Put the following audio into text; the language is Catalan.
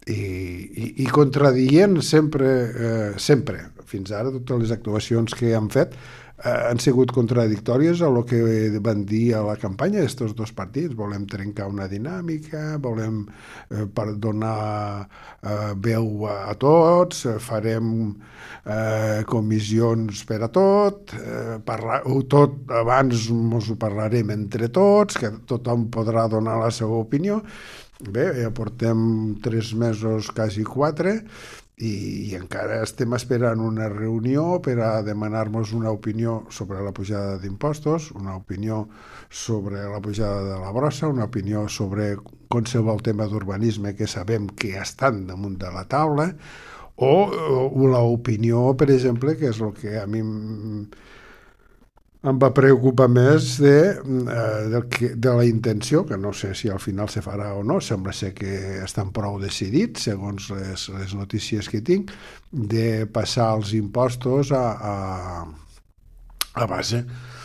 i contradient sempre, fins ara totes les actuacions que han fet han sigut contradictòries a el que van dir a la campanya d'estos dos partits. Volem trencar una dinàmica, volem donar veu a tots, farem comissions per a tot, tot abans ens ho parlarem entre tots, que tothom podrà donar la seva opinió. Bé, ja portem 3 mesos, quasi 4, i encara estem esperant una reunió per a demanar-nos una opinió sobre la pujada d'impostos, una opinió sobre la pujada de la brossa, una opinió sobre qualsevol tema d'urbanisme que sabem que estan damunt de la taula, o l'opinió, per exemple, que és el que a mi em va preocupar més de la intenció, que no sé si al final se farà o no, sembla ser que estan prou decidits, segons les notícies que tinc, de passar els impostos a base